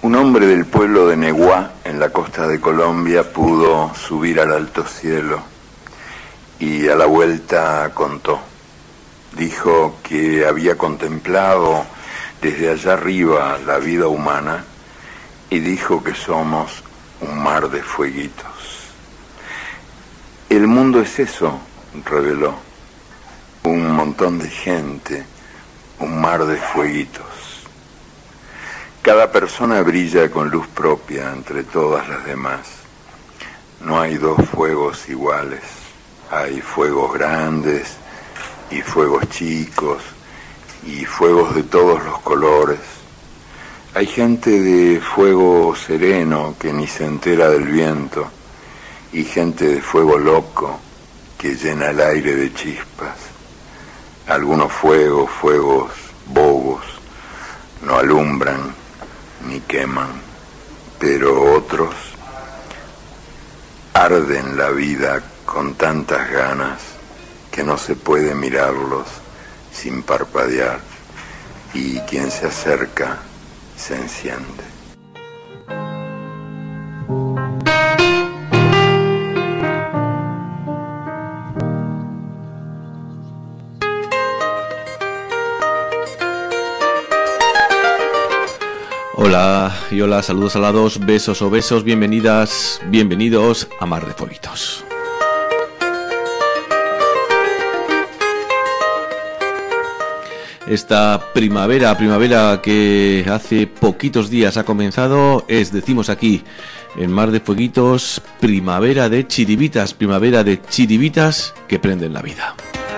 Un hombre del pueblo de Neguá, en la costa de Colombia, pudo subir al alto cielo y a la vuelta contó. Dijo que había contemplado desde allá arriba la vida humana y dijo que somos un mar de fueguitos. El mundo es eso, reveló, un montón de gente, un mar de fueguitos. Cada persona brilla con luz propia entre todas las demás. No hay dos fuegos iguales. Hay fuegos grandes y fuegos chicos y fuegos de todos los colores. Hay gente de fuego sereno que ni se entera del viento y gente de fuego loco que llena el aire de chispas. Algunos fuegos bobos, no alumbran ni queman, pero otros arden la vida con tantas ganas que no se puede mirarlos sin parpadear, y quien se acerca se enciende. Hola y hola, saludos alados, besos o besos, bienvenidas, bienvenidos a Mar de Fueguitos. Esta primavera que hace poquitos días ha comenzado, decimos aquí en Mar de Fueguitos, primavera de chiribitas que prenden la vida.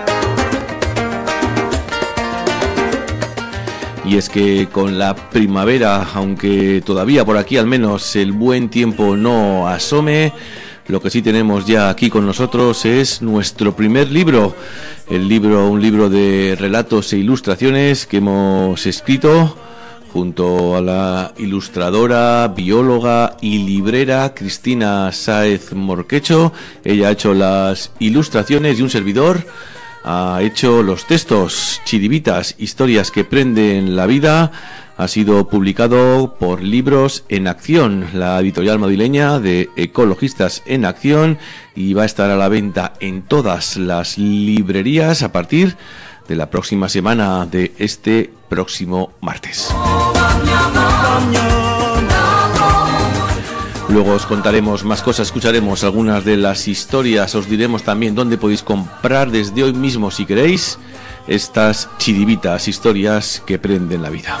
Y es que con la primavera, aunque todavía por aquí al menos el buen tiempo no asome, lo que sí tenemos ya aquí con nosotros es nuestro primer libro. Un libro de relatos e ilustraciones que hemos escrito junto a la ilustradora, bióloga y librera Cristina Sáez Morquecho. Ella ha hecho las ilustraciones y un servidor ha hecho los textos. Chiribitas, historias que prenden la vida, ha sido publicado por Libros en Acción, la editorial madrileña de Ecologistas en Acción, y va a estar a la venta en todas las librerías a partir de la próxima semana, de este próximo martes. Luego os contaremos más cosas, escucharemos algunas de las historias, os diremos también dónde podéis comprar desde hoy mismo, si queréis, estas chiribitas, historias que prenden la vida.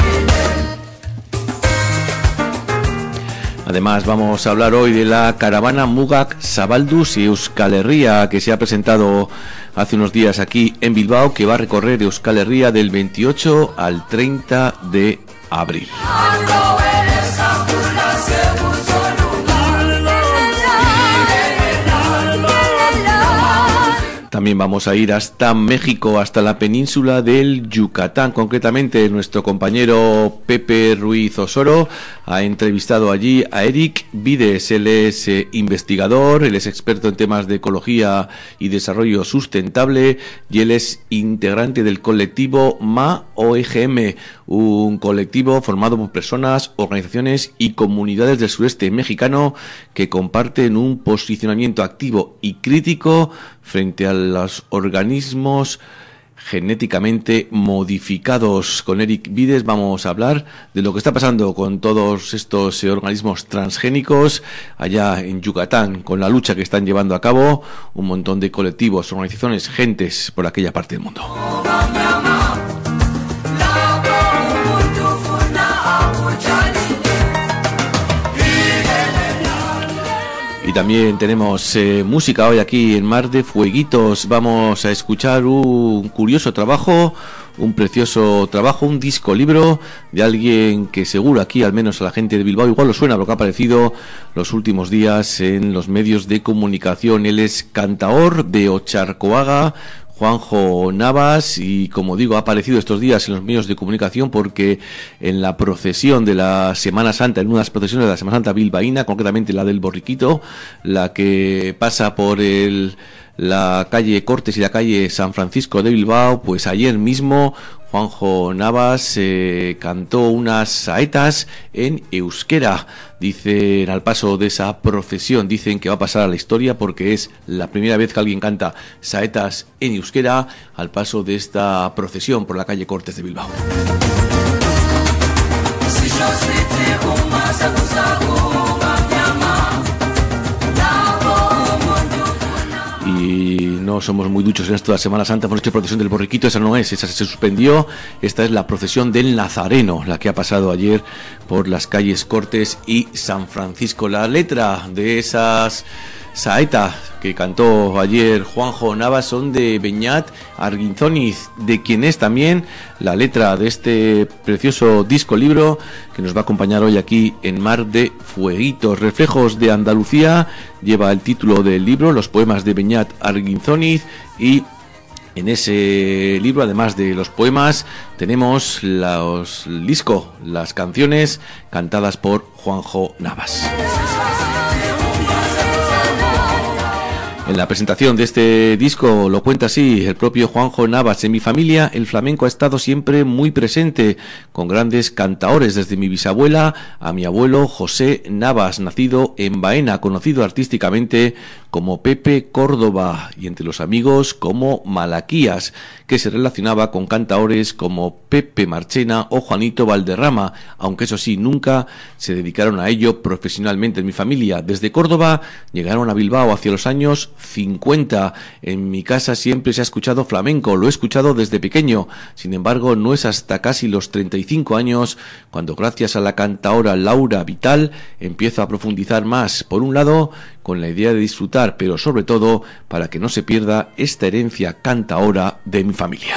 Además vamos a hablar hoy de la caravana Mugak Zabalduz y Euskal Herria, que se ha presentado hace unos días aquí en Bilbao, que va a recorrer Euskal Herria del 28 al 30 de abril. También vamos a ir hasta México, hasta la península del Yucatán. Concretamente, nuestro compañero Pepe Ruiz Osoro ha entrevistado allí a Eric Vides. Él es investigador, él es experto en temas de ecología y desarrollo sustentable, y él es integrante del colectivo MAOEGM, un colectivo formado por personas, organizaciones y comunidades del sureste mexicano que comparten un posicionamiento activo y crítico frente a los organismos genéticamente modificados. Con Eric Vides vamos a hablar de lo que está pasando con todos estos organismos transgénicos allá en Yucatán, con la lucha que están llevando a cabo un montón de colectivos, organizaciones, gentes por aquella parte del mundo. Y también tenemos música hoy aquí en Mar de Fueguitos. Vamos a escuchar un curioso trabajo, un precioso trabajo, un disco libro de alguien que seguro aquí, al menos a la gente de Bilbao, igual lo suena, lo que ha aparecido los últimos días en los medios de comunicación. Él es cantaor de Ocharcoaga, Juanjo Navas, y como digo, ha aparecido estos días en los medios de comunicación porque en la procesión de la Semana Santa, en una de las procesiones de la Semana Santa bilbaína, concretamente la del Borriquito, la que pasa por la calle Cortes y la calle San Francisco de Bilbao, pues ayer mismo Juanjo Navas cantó unas saetas en euskera. Dicen, al paso de esa procesión, dicen que va a pasar a la historia porque es la primera vez que alguien canta saetas en euskera al paso de esta procesión por la calle Cortes de Bilbao. Y no somos muy duchos en esto de la Semana Santa. Hemos hecho procesión del borriquito, esa no es, esa se suspendió. Esta es la procesión del Nazareno, la que ha pasado ayer por las calles Cortes y San Francisco. La letra de esas saetas que cantó ayer Juanjo Navas son de Beñat Arginzóniz, de quien es también la letra de este precioso disco libro que nos va a acompañar hoy aquí en Mar de Fueguitos. Reflejos de Andalucía lleva el título del libro, los poemas de Beñat Arginzóniz, y en ese libro, además de los poemas, tenemos el disco, las canciones cantadas por Juanjo Navas. En la presentación de este disco lo cuenta así el propio Juanjo Navas: en mi familia el flamenco ha estado siempre muy presente, con grandes cantaores, desde mi bisabuela a mi abuelo José Navas, nacido en Baena, conocido artísticamente como Pepe Córdoba, y entre los amigos como Malaquías, que se relacionaba con cantaores como Pepe Marchena o Juanito Valderrama, aunque eso sí, nunca se dedicaron a ello profesionalmente. En mi familia, desde Córdoba, llegaron a Bilbao hacia los años 50. En mi casa siempre se ha escuchado flamenco, lo he escuchado desde pequeño. Sin embargo, no es hasta casi los 35 años cuando, gracias a la cantaora Laura Vital, empiezo a profundizar más. Por un lado, con la idea de disfrutar, pero sobre todo para que no se pierda esta herencia cantaora de mi familia.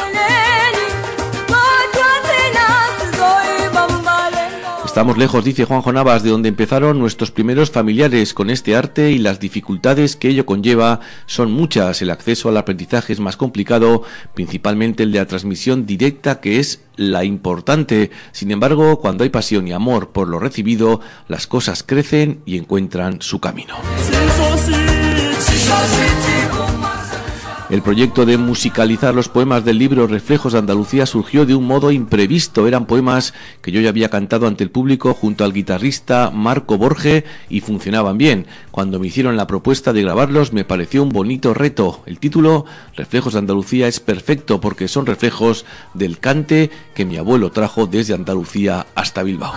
Estamos lejos, dice Juanjo Navas, de donde empezaron nuestros primeros familiares con este arte, y las dificultades que ello conlleva son muchas. El acceso al aprendizaje es más complicado, principalmente el de la transmisión directa, que es la importante. Sin embargo, cuando hay pasión y amor por lo recibido, las cosas crecen y encuentran su camino. El proyecto de musicalizar los poemas del libro Reflejos de Andalucía surgió de un modo imprevisto. Eran poemas que yo ya había cantado ante el público junto al guitarrista Marco Borge y funcionaban bien. Cuando me hicieron la propuesta de grabarlos me pareció un bonito reto. El título, Reflejos de Andalucía, es perfecto porque son reflejos del cante que mi abuelo trajo desde Andalucía hasta Bilbao.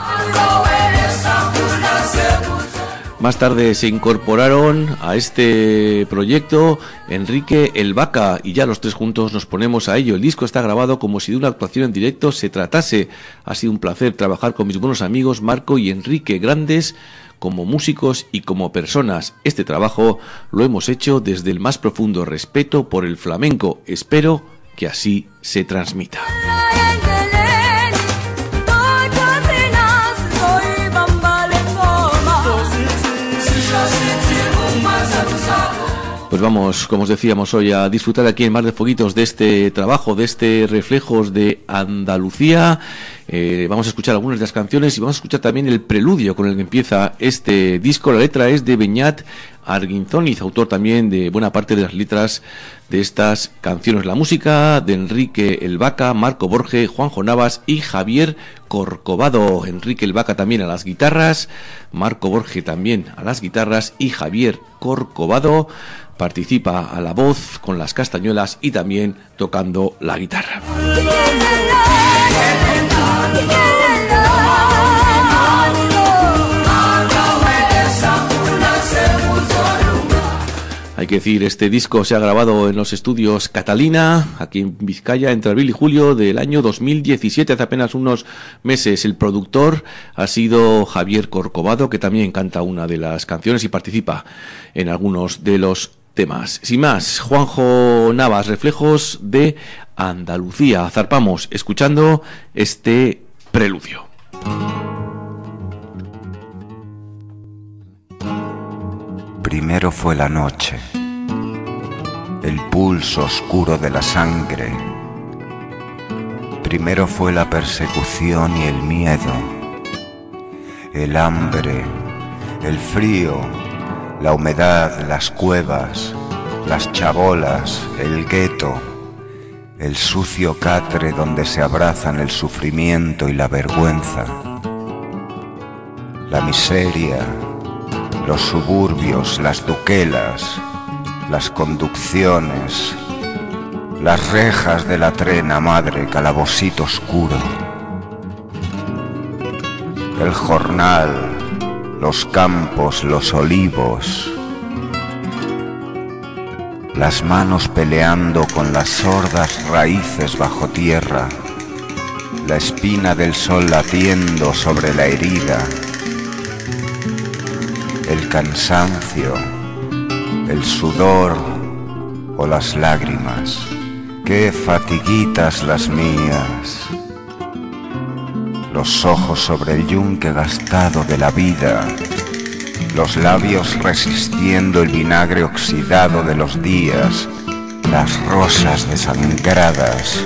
Más tarde se incorporaron a este proyecto Enrique el Vaca, y ya los tres juntos nos ponemos a ello. El disco está grabado como si de una actuación en directo se tratase. Ha sido un placer trabajar con mis buenos amigos Marco y Enrique, grandes como músicos y como personas. Este trabajo lo hemos hecho desde el más profundo respeto por el flamenco. Espero que así se transmita. Pues vamos, como os decíamos hoy, a disfrutar aquí en Mar de Fueguitos de este trabajo, de este Reflejos de Andalucía. Vamos a escuchar algunas de las canciones y vamos a escuchar también el preludio con el que empieza este disco. La letra es de Beñat Arginzóniz, autor también de buena parte de las letras de estas canciones. La música de Enrique el Vaca, Marco Borge, Juanjo Navas y Javier Corcovado. Enrique el Vaca también a las guitarras, Marco Borge también a las guitarras y Javier Corcovado participa a la voz con las castañuelas y también tocando la guitarra. Hay que decir, este disco se ha grabado en los estudios Catalina, aquí en Vizcaya, entre abril y julio del año 2017, hace apenas unos meses. El productor ha sido Javier Corcovado, que también canta una de las canciones y participa en algunos de los temas. Sin más, Juanjo Navas, Reflejos de Andalucía. Zarpamos escuchando este preludio. Primero fue la noche, el pulso oscuro de la sangre. Primero fue la persecución y el miedo, el hambre, el frío, la humedad, las cuevas, las chabolas, el gueto, el sucio catre donde se abrazan el sufrimiento y la vergüenza, la miseria, los suburbios, las duquelas, las conducciones, las rejas de la trena madre, calabocito oscuro, el jornal, los campos, los olivos, las manos peleando con las sordas raíces bajo tierra, la espina del sol latiendo sobre la herida, el cansancio, el sudor o las lágrimas. ¡Qué fatiguitas las mías! Los ojos sobre el yunque gastado de la vida, los labios resistiendo el vinagre oxidado de los días, las rosas desangradas,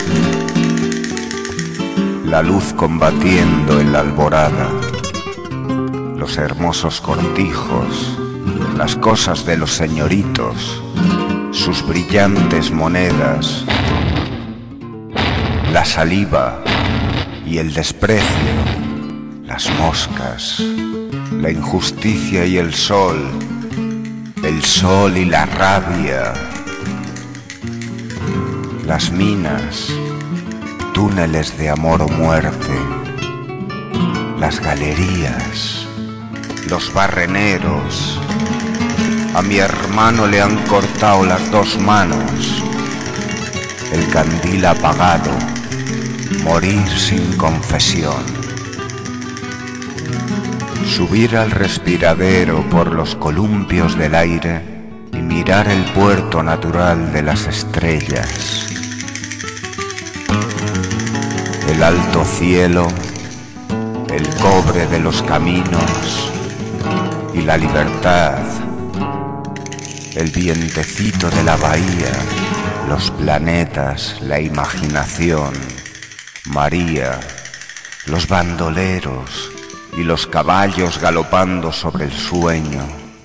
la luz combatiendo en la alborada, los hermosos cortijos, las cosas de los señoritos, sus brillantes monedas, la saliva y el desprecio, las moscas, la injusticia y el sol y la rabia, las minas, túneles de amor o muerte, las galerías, los barreneros. A mi hermano le han cortado las dos manos, el candil apagado, morir sin confesión. Subir al respiradero por los columpios del aire y mirar el puerto natural de las estrellas. El alto cielo, el cobre de los caminos y la libertad, el vientecito de la bahía, los planetas, la imaginación, María, los bandoleros y los caballos galopando sobre el sueño.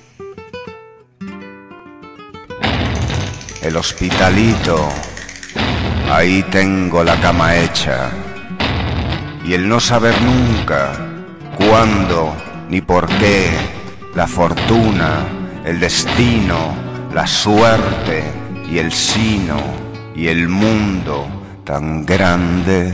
El hospitalito, ahí tengo la cama hecha, y el no saber nunca cuándo ni por qué, la fortuna, el destino, la suerte y el sino y el mundo tan grande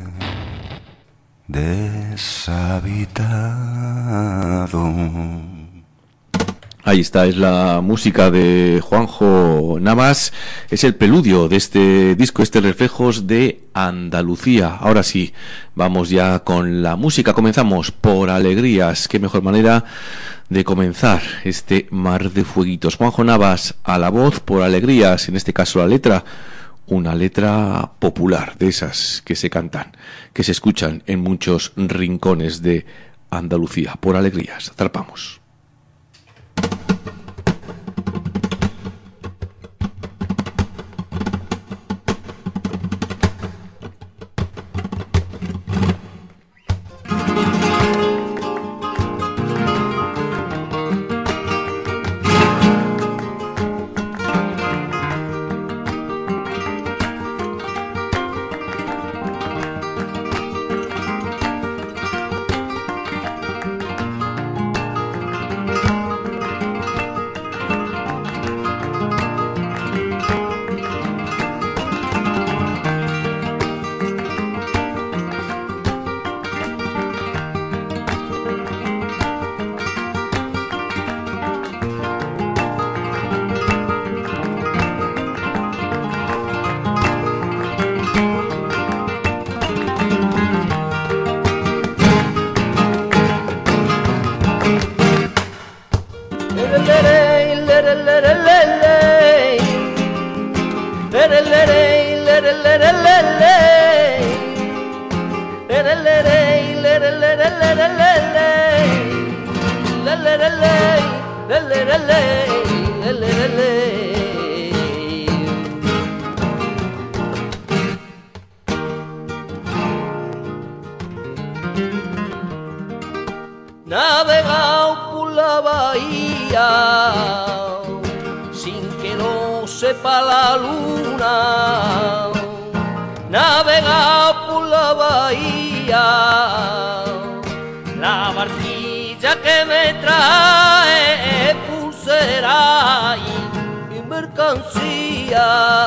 deshabitado. Ahí está, es la música de Juanjo Navas, es el preludio de este disco, Reflejos de Andalucía. Ahora sí, vamos ya con la música, comenzamos por Alegrías, qué mejor manera de comenzar este mar de fueguitos. Juanjo Navas a la voz, por Alegrías, en este caso la letra, una letra popular, de esas que se cantan, que se escuchan en muchos rincones de Andalucía. Por Alegrías, zarpamos. Navegado por la bahía sin que no sepa la luna, navegado por la bahía, la barquilla que me trae pulsera y mercancía,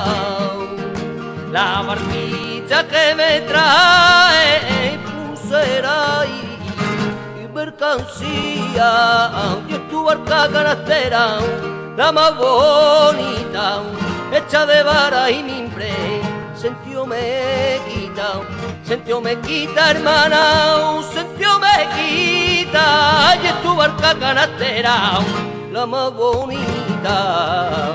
la barquilla que me trae pulsera y mercancía, y es tu barca canastera, la más bonita, hecha de vara y mimbre, sentió me quita hermana, sentió me quita, y es tu barca canastera, la más bonita.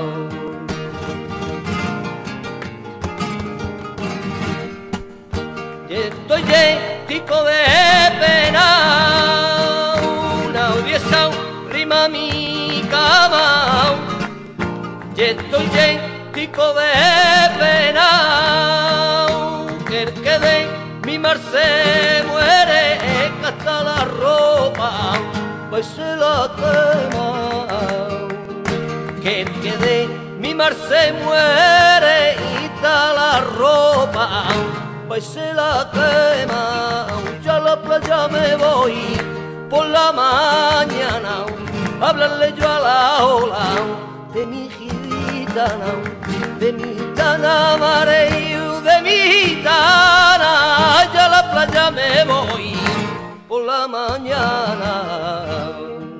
Y estoy lleno de pena, una odiesa rima mi cama, y estoy lleno de pena, que el que de mi mar se muere, que hasta la ropa pues se la quema, que el que de mi mar se muere y hasta la ropa pues se la quema. Ya a la playa me voy por la mañana, hablarle yo a la ola de mi gitana, de mi gitana mareo, de mi gitana. Ya a la playa me voy por la mañana.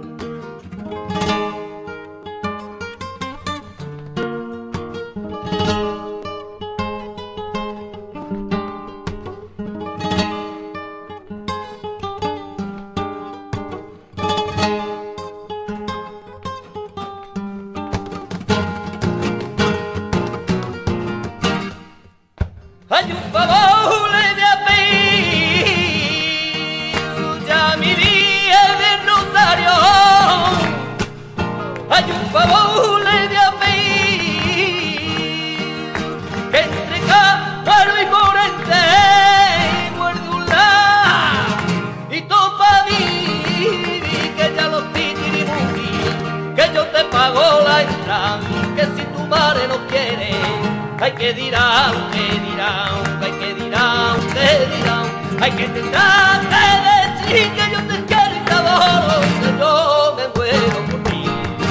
Hay un favor de apellido, ya mi día de rosario. Hay un favor de apellido, que entre Cáparo y Morente muerde un lado y topa mí, que ya los titirimundi, que yo te pago la entrada, que si tu madre no quiere, hay que dirán, hay que dirán, hay que tendrán que decir que yo te quiero y te adoro, que yo me muero por ti.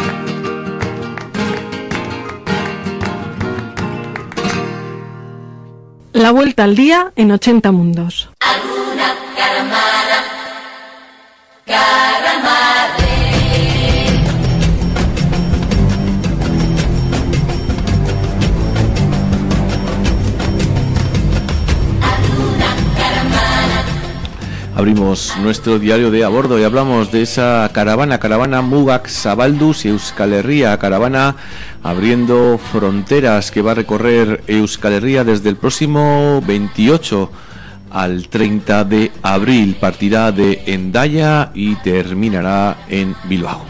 La vuelta al día en 80 mundos. Alguna caramara, caramare. Abrimos nuestro diario de a bordo y hablamos de esa caravana Mugak Zabalduz Euskal Herria, caravana abriendo fronteras que va a recorrer Euskal Herria desde el próximo 28 al 30 de abril. Partirá de Hendaya y terminará en Bilbao.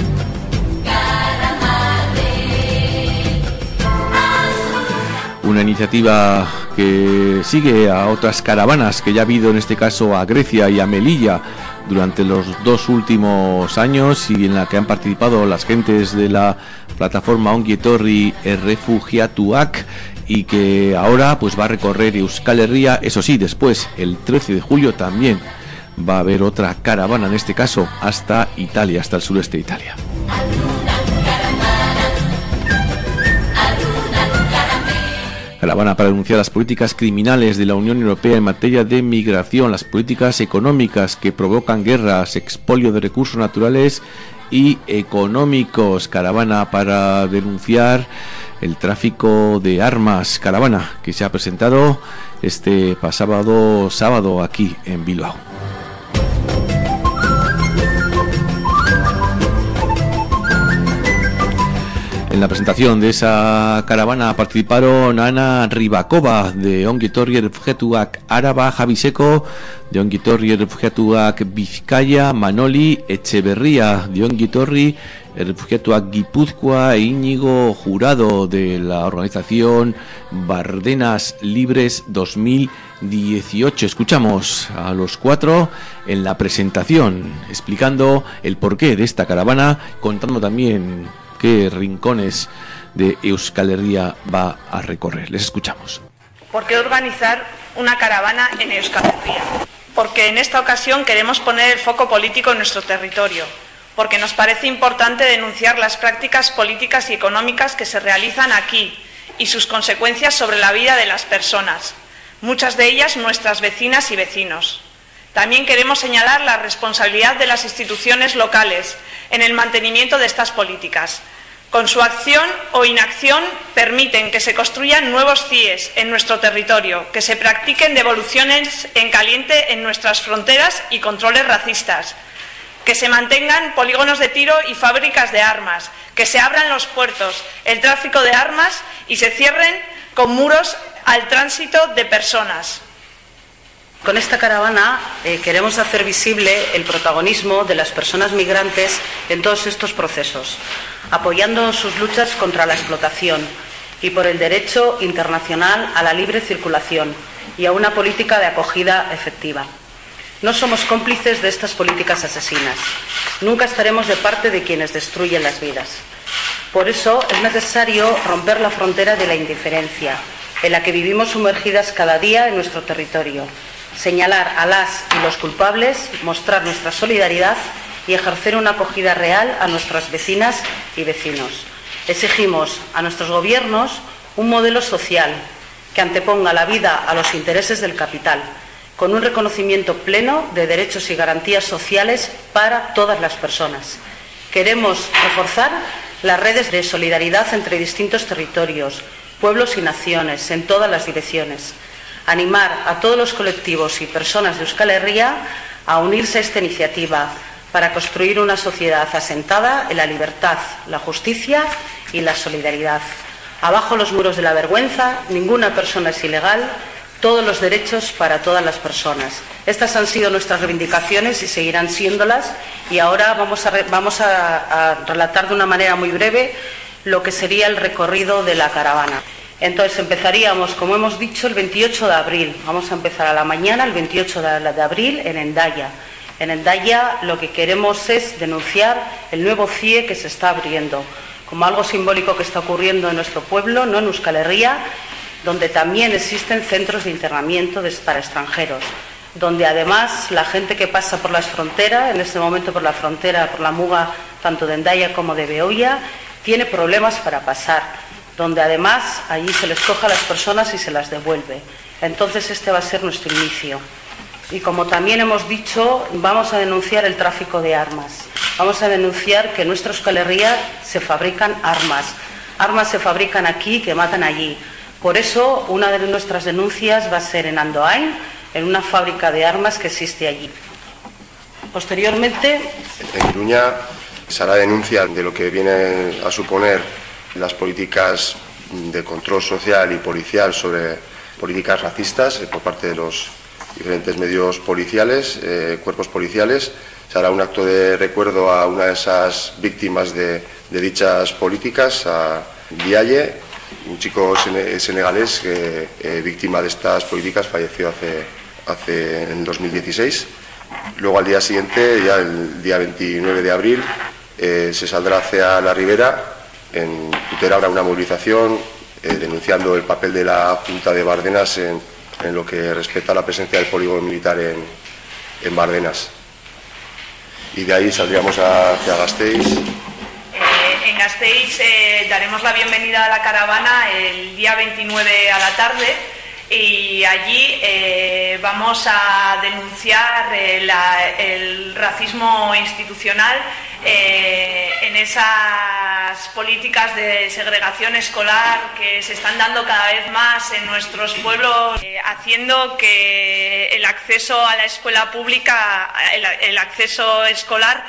Una iniciativa que sigue a otras caravanas que ya ha habido, en este caso a Grecia y a Melilla, durante los 2 últimos años, y en la que han participado las gentes de la plataforma Ongi Etorri Errefugiatuak, y que ahora pues va a recorrer Euskal Herria. Eso sí, después, el 13 de julio, también va a haber otra caravana, en este caso hasta Italia, hasta el sureste de Italia. Caravana para denunciar las políticas criminales de la Unión Europea en materia de migración, las políticas económicas que provocan guerras, expolio de recursos naturales y económicos. Caravana para denunciar el tráfico de armas. Caravana que se ha presentado este pasado sábado aquí en Bilbao. En la presentación de esa caravana participaron Ana Ribakova de Ongi Etorri Errefugiatuak Araba, Javi Seco de Ongi Etorri Errefugiatuak Bizkaia, Manoli Etxeberria de Ongi Etorri Errefugiatuak Gipuzkoa e Íñigo Jurado de la organización Bardenas Libres 2018. Escuchamos a los 4 en la presentación explicando el porqué de esta caravana, contando también qué rincones de Euskal Herria va a recorrer. Les escuchamos. ¿Por qué organizar una caravana en Euskal Herria? Porque en esta ocasión queremos poner el foco político en nuestro territorio, porque nos parece importante denunciar las prácticas políticas y económicas que se realizan aquí y sus consecuencias sobre la vida de las personas, muchas de ellas nuestras vecinas y vecinos. También queremos señalar la responsabilidad de las instituciones locales en el mantenimiento de estas políticas. Con su acción o inacción permiten que se construyan nuevos CIEs en nuestro territorio, que se practiquen devoluciones en caliente en nuestras fronteras y controles racistas, que se mantengan polígonos de tiro y fábricas de armas, que se abran los puertos, el tráfico de armas y se cierren con muros al tránsito de personas. Con esta caravana queremos hacer visible el protagonismo de las personas migrantes en todos estos procesos, apoyando sus luchas contra la explotación y por el derecho internacional a la libre circulación y a una política de acogida efectiva. No somos cómplices de estas políticas asesinas. Nunca estaremos de parte de quienes destruyen las vidas. Por eso es necesario romper la frontera de la indiferencia, en la que vivimos sumergidas cada día en nuestro territorio, señalar a las y los culpables, mostrar nuestra solidaridad y ejercer una acogida real a nuestras vecinas y vecinos. Exigimos a nuestros gobiernos un modelo social que anteponga la vida a los intereses del capital, con un reconocimiento pleno de derechos y garantías sociales para todas las personas. Queremos reforzar las redes de solidaridad entre distintos territorios, pueblos y naciones, en todas las direcciones. Animar a todos los colectivos y personas de Euskal Herria a unirse a esta iniciativa para construir una sociedad asentada en la libertad, la justicia y la solidaridad. Abajo los muros de la vergüenza, ninguna persona es ilegal, todos los derechos para todas las personas. Estas han sido nuestras reivindicaciones y seguirán siéndolas, y ahora vamos a relatar de una manera muy breve lo que sería el recorrido de la caravana. Entonces empezaríamos, como hemos dicho, el 28 de abril. Vamos a empezar a la mañana, el 28 de abril, en Hendaya. En Hendaya lo que queremos es denunciar el nuevo CIE que se está abriendo, como algo simbólico que está ocurriendo en nuestro pueblo, no en Euskal Herria, donde también existen centros de internamiento para extranjeros, donde además la gente que pasa por las fronteras, en este momento por la frontera, por la muga, tanto de Hendaya como de Beoia, tiene problemas para pasar, donde además allí se les coge a las personas y se las devuelve. Entonces este va a ser nuestro inicio. Y como también hemos dicho, vamos a denunciar el tráfico de armas. Vamos a denunciar que en nuestra Euskal Herria se fabrican armas. Armas se fabrican aquí que matan allí. Por eso una de nuestras denuncias va a ser en Andoain, en una fábrica de armas que existe allí. Posteriormente, en Iruña se hará denuncia de lo que viene a suponer las políticas de control social y policial sobre políticas racistas por parte de los diferentes medios policiales, cuerpos policiales. Se hará un acto de recuerdo a una de esas víctimas de dichas políticas, a Biaye, un chico senegalés que, víctima de estas políticas, falleció en 2016. Luego, al día siguiente, ya el día 29 de abril, se saldrá hacia la Ribera. En Tutera habrá una movilización denunciando el papel de la Junta de Bardenas en lo que respecta a la presencia del polígono militar en Bardenas. Y de ahí saldríamos hacia Gasteiz. En Gasteiz daremos la bienvenida a la caravana el día 29 a la tarde, y allí vamos a denunciar el racismo institucional en esas políticas de segregación escolar que se están dando cada vez más en nuestros pueblos, haciendo que el acceso a la escuela pública, el acceso escolar,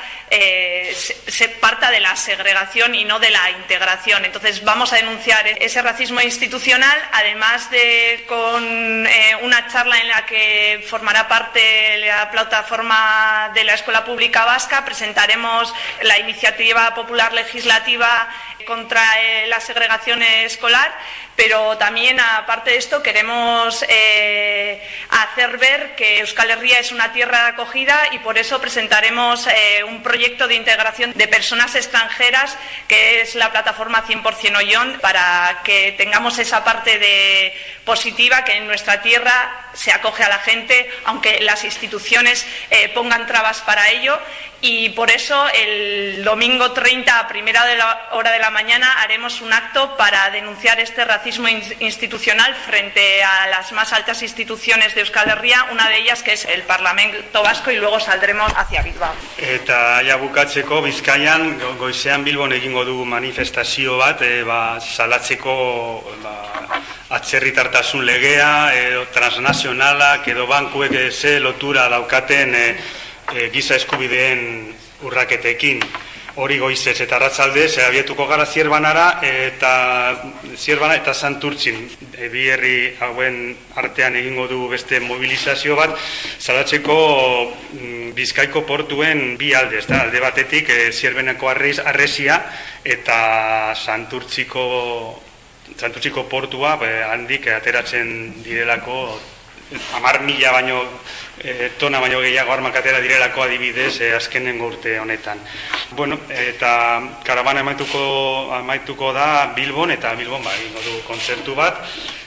se parta de la segregación y no de la integración. Entonces vamos a denunciar ese racismo institucional, además de con una charla en la que formará parte la plataforma de la Escuela Pública Vasca. Presentaremos la iniciativa popular legislativa lucha contra la segregación escolar, pero también, aparte de esto, queremos hacer ver que Euskal Herria es una tierra de acogida y por eso presentaremos un proyecto de integración de personas extranjeras, que es la plataforma 100% Ollón, para que tengamos esa parte positiva, que en nuestra tierra se acoge a la gente, aunque las instituciones pongan trabas para ello. Y por eso el domingo 30 a primera hora de la mañana haremos un acto para denunciar este racismo institucional frente a las más altas instituciones de Euskal Herria, una de ellas que es el Parlamento Vasco, y luego saldremos hacia Bilbao. Eta ja bukatzeko, Bizkaian goizean Bilbon egingo du manifestazio bat, salatzeko atzerritartasun legea, transnazionalak edo bankuek ze lotura daukaten giza eskubideen urraketekin. Hori goizez eta arratsaldez abietuko gara Zierbanara eta Santurtzin. Bi herri hauen artean egingo du beste mobilizazio bat, salatzeko Bizkaiko portuen bi aldez, alde batetik Zierbeneko harresia eta Santurtziko portua handik ateratzen direlako 10.000 baino tona baino gehiago armak atera direlako, adibidez, azkenengo urte honetan. Bueno, eta karabana amaituko da Bilbon, eta Bilbon egingo du kontzertu bat.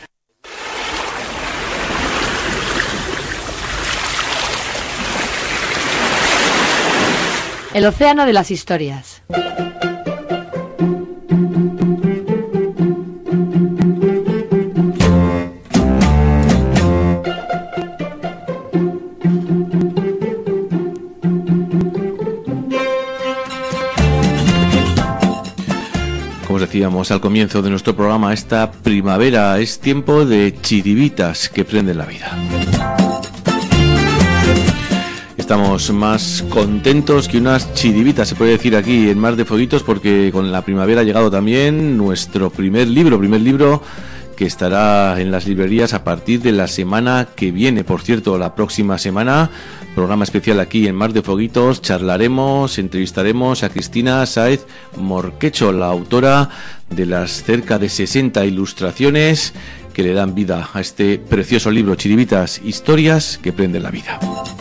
El océano de las historias. Decíamos al comienzo de nuestro programa, esta primavera es tiempo de chiribitas que prenden la vida. Estamos más contentos que unas chiribitas, se puede decir aquí en Mar de Fueguitos, porque con la primavera ha llegado también nuestro primer libro que estará en las librerías a partir de la semana que viene. Por cierto, la próxima semana, programa especial aquí en Mar de Fueguitos, entrevistaremos a Cristina Sáez Morquecho, la autora de las cerca de 60 ilustraciones que le dan vida a este precioso libro, Chiribitas, historias que prenden la vida.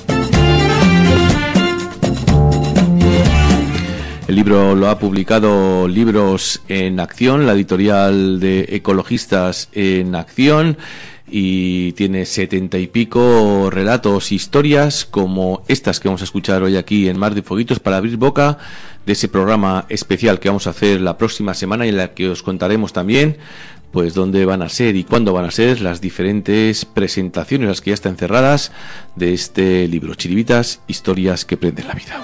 El libro lo ha publicado Libros en Acción, la editorial de Ecologistas en Acción, y tiene 70 y pico relatos, historias como estas que vamos a escuchar hoy aquí en Mar de Fueguitos, para abrir boca de ese programa especial que vamos a hacer la próxima semana, y en la que os contaremos también pues dónde van a ser y cuándo van a ser las diferentes presentaciones, las que ya están cerradas, de este libro, Chiribitas, historias que prenden la vida.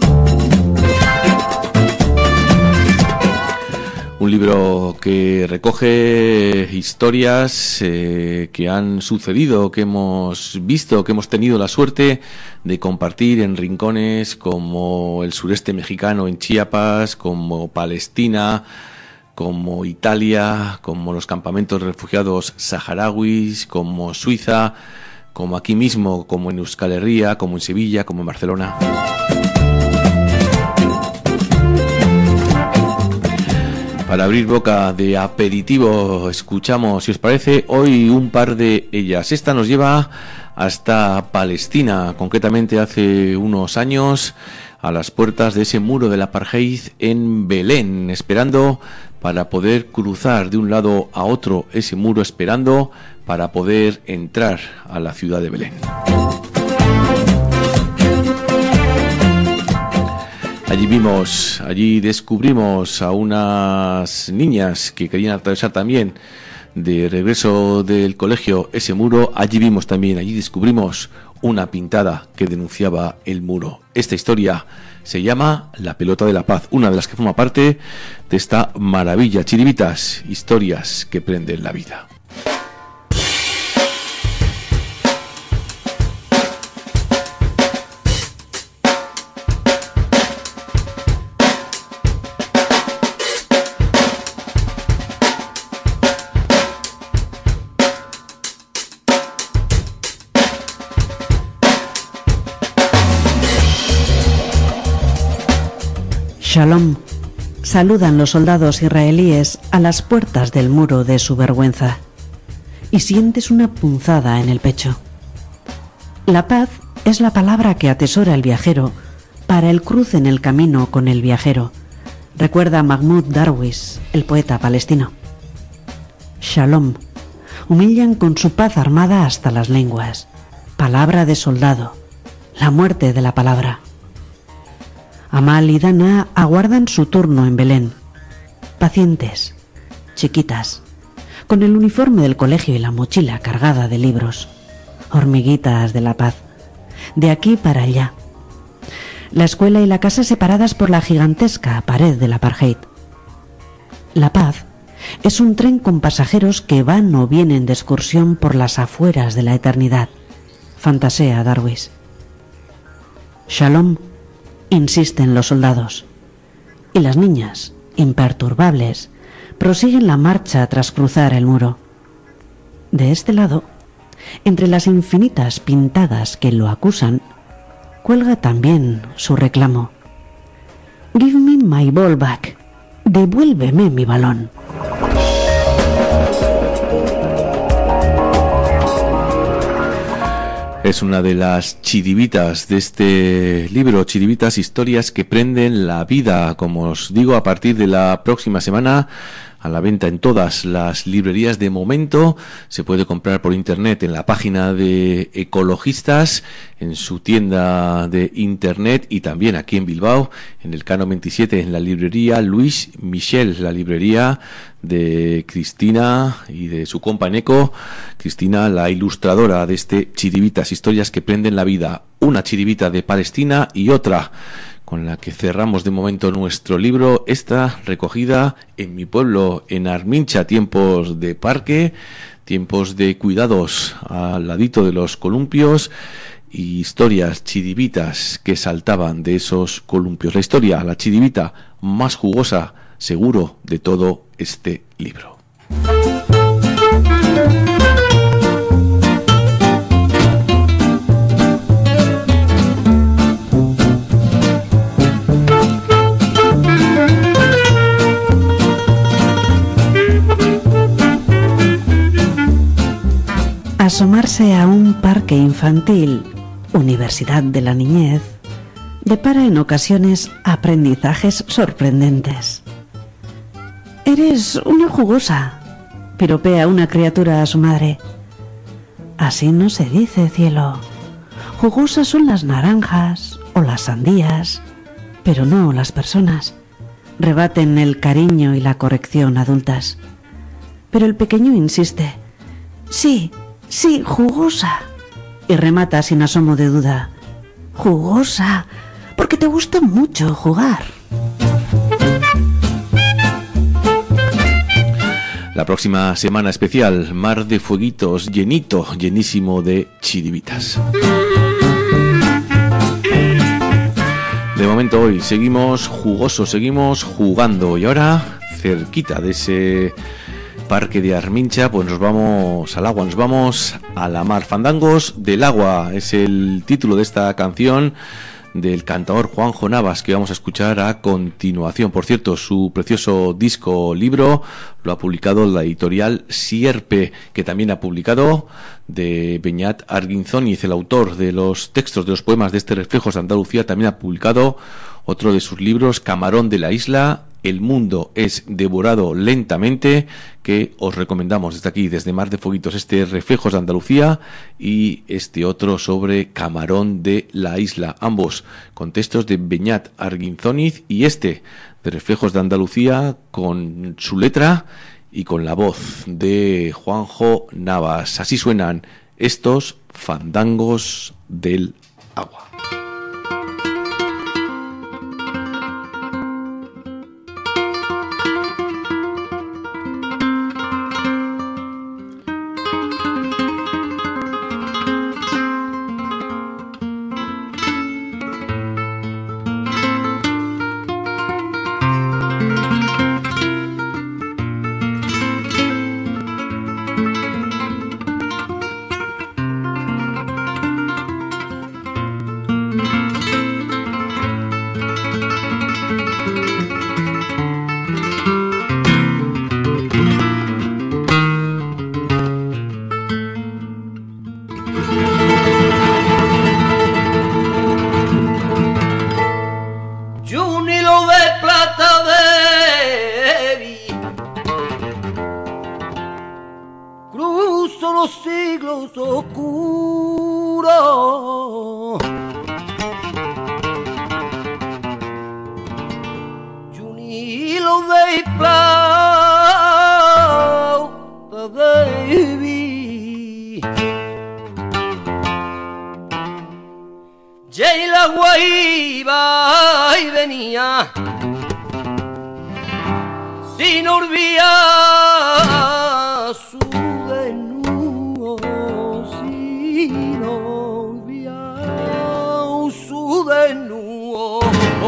Un libro que recoge historias que han sucedido, que hemos visto, que hemos tenido la suerte de compartir en rincones como el sureste mexicano, en Chiapas, como Palestina, como Italia, como los campamentos de refugiados saharauis, como Suiza, como aquí mismo, como en Euskal Herria, como en Sevilla, como en Barcelona. Para abrir boca de aperitivo escuchamos, si os parece, hoy un par de ellas. Esta nos lleva hasta Palestina, concretamente hace unos años, a las puertas de ese muro del apartheid en Belén, esperando para poder cruzar de un lado a otro ese muro, esperando para poder entrar a la ciudad de Belén. Allí descubrimos a unas niñas que querían atravesar también de regreso del colegio ese muro. Allí descubrimos una pintada que denunciaba el muro. Esta historia se llama La pelota de la paz, una de las que forma parte de esta maravilla. Chiribitas, historias que prenden la vida. Shalom, saludan los soldados israelíes a las puertas del muro de su vergüenza y sientes una punzada en el pecho. La paz es la palabra que atesora el viajero para el cruce en el camino con el viajero, recuerda Mahmoud Darwish, el poeta palestino. Shalom, humillan con su paz armada hasta las lenguas, palabra de soldado, la muerte de la palabra. Amal y Dana aguardan su turno en Belén, pacientes, chiquitas, con el uniforme del colegio y la mochila cargada de libros, hormiguitas de la paz, de aquí para allá. La escuela y la casa separadas por la gigantesca pared del apartheid. La paz es un tren con pasajeros que van o vienen de excursión por las afueras de la eternidad, fantasea Darwish. Shalom, insisten los soldados, y las niñas, imperturbables, prosiguen la marcha tras cruzar el muro. De este lado, entre las infinitas pintadas que lo acusan, cuelga también su reclamo. Give me my ball back. Devuélveme mi balón. Es una de las chiribitas de este libro, chiribitas, historias que prenden la vida, como os digo, a partir de la próxima semana, a la venta en todas las librerías. De momento se puede comprar por internet en la página de Ecologistas, en su tienda de internet, y también aquí en Bilbao, en el Cano 27, en la librería Luis Michel, la librería de Cristina y de su compañeco. Cristina, la ilustradora de este chiribitas, historias que prenden la vida. Una chiribita de Palestina y otra con la que cerramos de momento nuestro libro, esta recogida en mi pueblo, en Armincha, tiempos de parque, tiempos de cuidados al ladito de los columpios, y historias chiribitas que saltaban de esos columpios. La historia, la chiribita más jugosa, seguro, de todo este libro. Asomarse a un parque infantil, Universidad de la Niñez, depara en ocasiones aprendizajes sorprendentes. «Eres una jugosa», piropea una criatura a su madre. «Así no se dice, cielo. Jugosas son las naranjas o las sandías, pero no las personas», rebaten el cariño y la corrección adultas. Pero el pequeño insiste. «Sí, sí, jugosa», y remata sin asomo de duda. «Jugosa, porque te gusta mucho jugar». La próxima semana especial, Mar de Fueguitos, llenito, llenísimo de chiribitas. De momento hoy seguimos jugosos, seguimos jugando, y ahora, cerquita de ese parque de Armincha, pues nos vamos al agua, nos vamos a la mar. Fandangos del agua es el título de esta canción del cantador Juanjo Navas, que vamos a escuchar a continuación. Por cierto, su precioso disco libro lo ha publicado la editorial Sierpe, que también ha publicado de Beñat Arguinzóniz, el autor de los textos de los poemas de este Reflejos de Andalucía. También ha publicado otro de sus libros, Camarón de la Isla, El mundo es devorado lentamente, que os recomendamos desde aquí, desde Mar de Fueguitos, este Reflejos de Andalucía y este otro sobre Camarón de la Isla, ambos con textos de Beñat Arguinzóniz, y este de Reflejos de Andalucía con su letra y con la voz de Juanjo Navas. Así suenan estos fandangos del agua. un hilo de plata de cruzo los siglos oscuros y un hilo de plata de y la guaiba y venía sin olvidar su desnudo, sin olvidar su desnudo.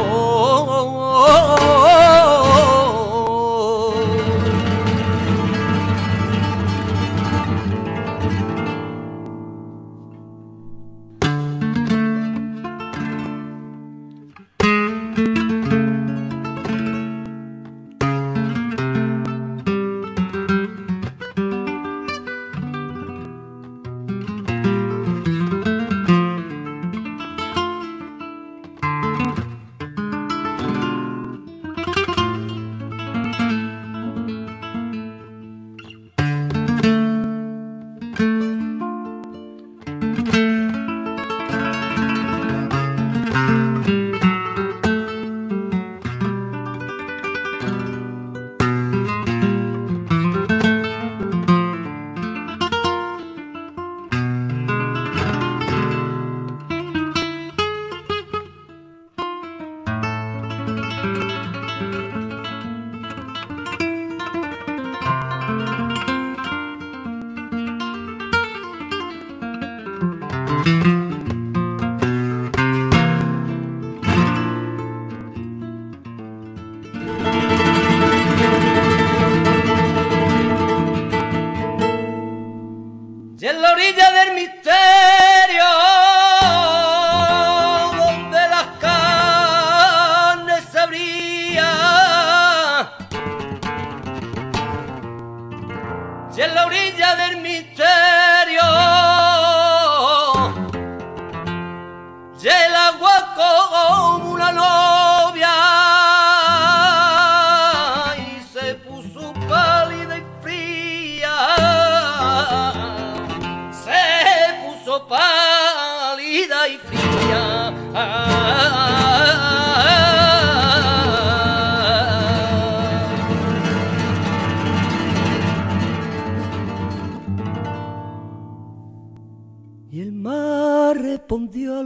Y el mar respondió a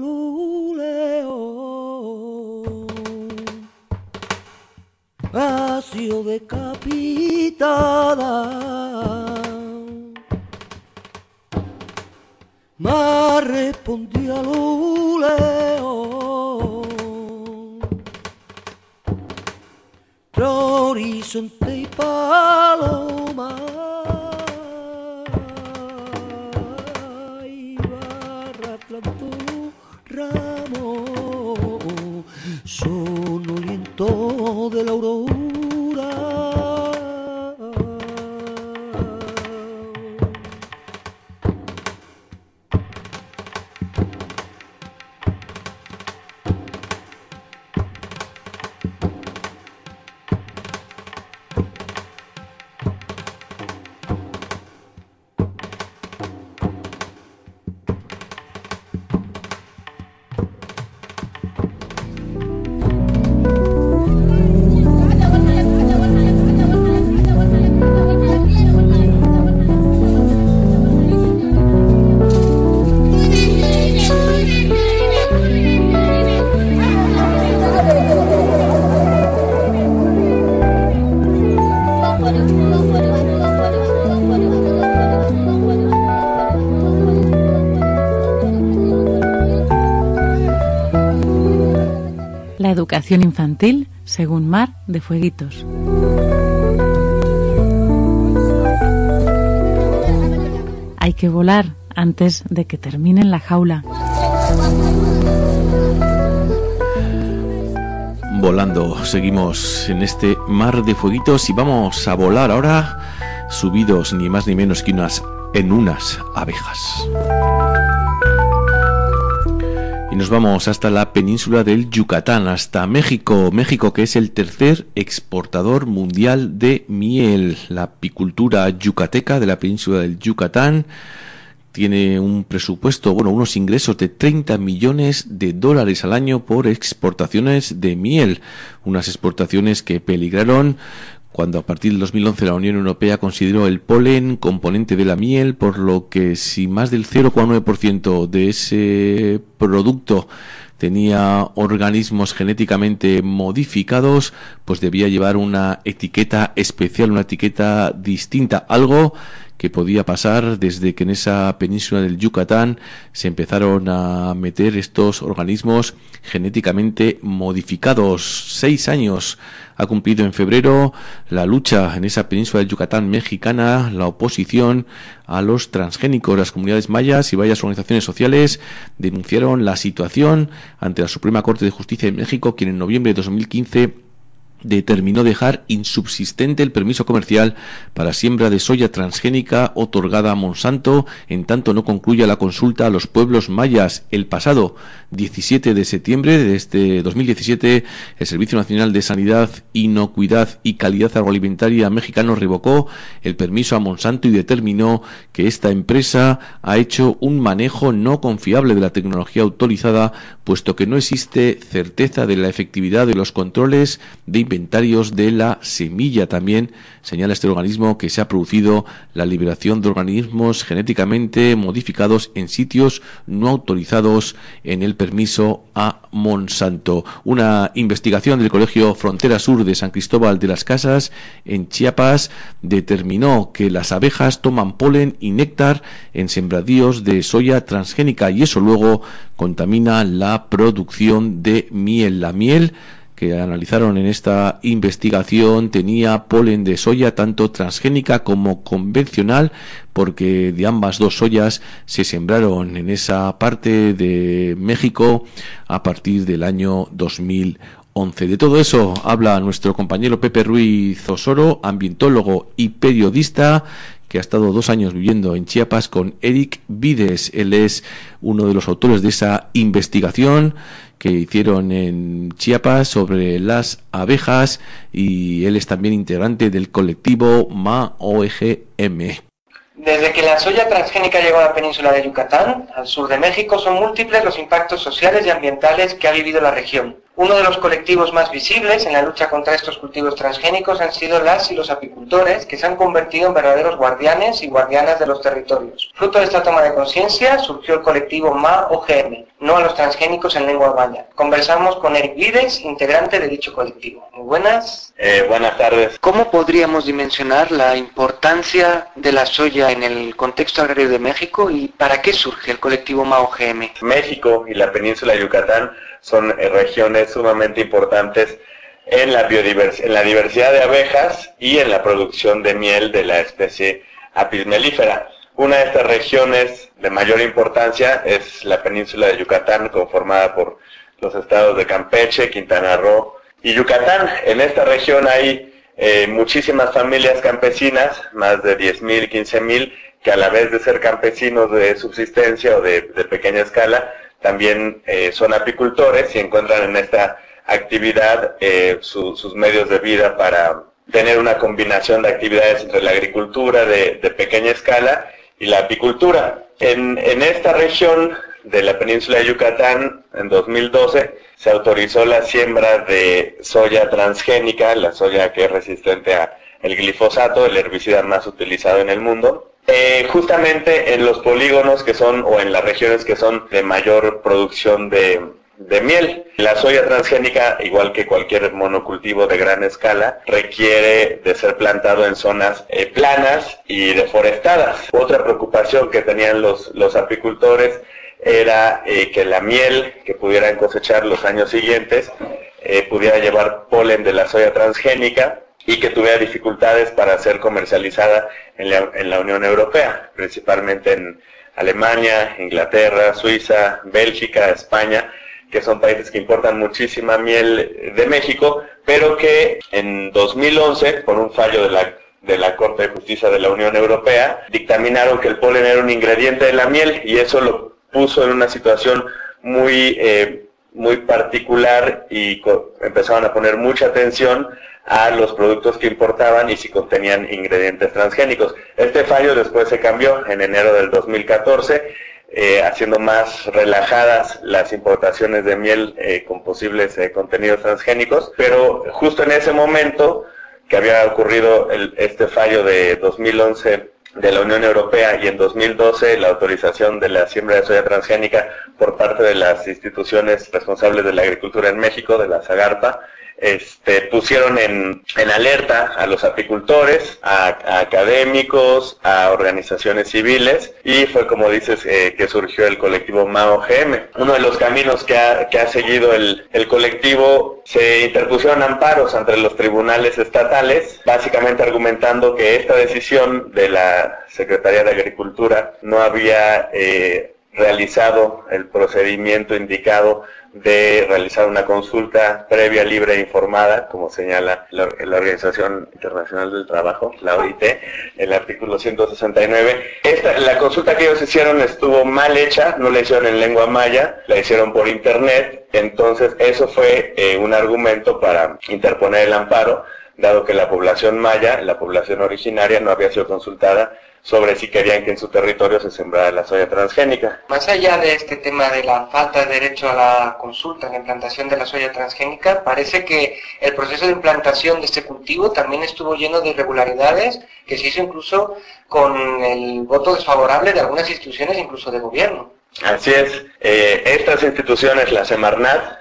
luleo, ha sido decapitada. Mar respondió a luleo, horizonte y paloma. Ramo sonoliento de la aurora. La educación infantil según Mar de Fueguitos. Hay que volar antes de que termine en la jaula. Volando, seguimos en este Mar de Fueguitos y vamos a volar ahora subidos ni más ni menos que en unas abejas. Y nos vamos hasta la península del Yucatán, hasta México. México, que es el tercer exportador mundial de miel. La apicultura yucateca de la península del Yucatán tiene un presupuesto, unos ingresos de $30 millones al año por exportaciones de miel. Unas exportaciones que peligraron cuando a partir del 2011 la Unión Europea consideró el polen componente de la miel, por lo que si más del 0,9% de ese producto tenía organismos genéticamente modificados, pues debía llevar una etiqueta especial, una etiqueta distinta, algo que podía pasar desde que en esa península del Yucatán se empezaron a meter estos organismos genéticamente modificados. 6 años ha cumplido en febrero la lucha en esa península del Yucatán mexicana, la oposición a los transgénicos. Las comunidades mayas y varias organizaciones sociales denunciaron la situación ante la Suprema Corte de Justicia de México, quien en noviembre de 2015 determinó dejar insubsistente el permiso comercial para siembra de soya transgénica otorgada a Monsanto, en tanto no concluya la consulta a los pueblos mayas. El pasado 17 de septiembre de este 2017, el Servicio Nacional de Sanidad, Inocuidad y Calidad Agroalimentaria mexicano revocó el permiso a Monsanto y determinó que esta empresa ha hecho un manejo no confiable de la tecnología autorizada, puesto que no existe certeza de la efectividad de los controles de inventarios de la semilla. También señala este organismo que se ha producido la liberación de organismos genéticamente modificados en sitios no autorizados en el permiso a Monsanto. Una investigación del Colegio Frontera Sur de San Cristóbal de las Casas, en Chiapas, determinó que las abejas toman polen y néctar en sembradíos de soya transgénica y eso luego contamina la producción de miel. La miel que analizaron en esta investigación tenía polen de soya tanto transgénica como convencional, porque de ambas dos soyas se sembraron en esa parte de México a partir del año 2011. De todo eso habla nuestro compañero Pepe Ruiz Osoro, ambientólogo y periodista, que ha estado 2 años viviendo en Chiapas, con Eric Vides. Él es uno de los autores de esa investigación que hicieron en Chiapas sobre las abejas, y él es también integrante del colectivo MAOGM. Desde que la soya transgénica llegó a la península de Yucatán, al sur de México, son múltiples los impactos sociales y ambientales que ha vivido la región. Uno de los colectivos más visibles en la lucha contra estos cultivos transgénicos han sido las y los apicultores, que se han convertido en verdaderos guardianes y guardianas de los territorios. Fruto de esta toma de conciencia surgió el colectivo MAOGM, no a los transgénicos en lengua maya. Conversamos con Eric Vides, integrante de dicho colectivo. Muy buenas. Buenas tardes. ¿Cómo podríamos dimensionar la importancia de la soya en el contexto agrario de México y para qué surge el colectivo MAOGM? México y la península de Yucatán son regiones sumamente importantes en la diversidad de abejas y en la producción de miel de la especie Apis mellifera. Una de estas regiones de mayor importancia es la península de Yucatán, conformada por los estados de Campeche, Quintana Roo y Yucatán. En esta región hay muchísimas familias campesinas, más de 10,000, 15,000, que a la vez de ser campesinos de subsistencia o de pequeña escala, también son apicultores y encuentran en esta actividad sus medios de vida para tener una combinación de actividades entre la agricultura de pequeña escala y la apicultura. En esta región de la península de Yucatán, en 2012, se autorizó la siembra de soya transgénica, la soya que es resistente al glifosato, el herbicida más utilizado en el mundo, justamente en los polígonos que son, o en las regiones que son de mayor producción de miel. La soya transgénica, igual que cualquier monocultivo de gran escala, requiere de ser plantado en zonas planas y deforestadas. Otra preocupación que tenían los apicultores era que la miel que pudieran cosechar los años siguientes pudiera llevar polen de la soya transgénica y que tuviera dificultades para ser comercializada en la Unión Europea, principalmente en Alemania, Inglaterra, Suiza, Bélgica, España, que son países que importan muchísima miel de México, pero que en 2011, por un fallo de la Corte de Justicia de la Unión Europea, dictaminaron que el polen era un ingrediente de la miel, y eso lo puso en una situación muy particular y empezaron a poner mucha atención a los productos que importaban y si contenían ingredientes transgénicos. Este fallo después se cambió en enero del 2014, haciendo más relajadas las importaciones de miel con posibles contenidos transgénicos, pero justo en ese momento que había ocurrido este fallo de 2011 de la Unión Europea y en 2012 la autorización de la siembra de soya transgénica por parte de las instituciones responsables de la agricultura en México, de la SAGARPA, pusieron en alerta a los apicultores, a académicos, a organizaciones civiles, y fue como dices que surgió el colectivo MAO-GM. Uno de los caminos que ha seguido el colectivo, se interpusieron amparos ante los tribunales estatales, básicamente argumentando que esta decisión de la Secretaría de Agricultura no había realizado el procedimiento indicado de realizar una consulta previa, libre e informada, como señala la Organización Internacional del Trabajo, la OIT, el artículo 169. La consulta que ellos hicieron estuvo mal hecha, no la hicieron en lengua maya, la hicieron por internet, entonces eso fue un argumento para interponer el amparo, dado que la población maya, la población originaria, no había sido consultada sobre si querían que en su territorio se sembrara la soya transgénica. Más allá de este tema de la falta de derecho a la consulta en la implantación de la soya transgénica, parece que el proceso de implantación de este cultivo también estuvo lleno de irregularidades, que se hizo incluso con el voto desfavorable de algunas instituciones, incluso de gobierno. Así es. Estas instituciones, la Semarnat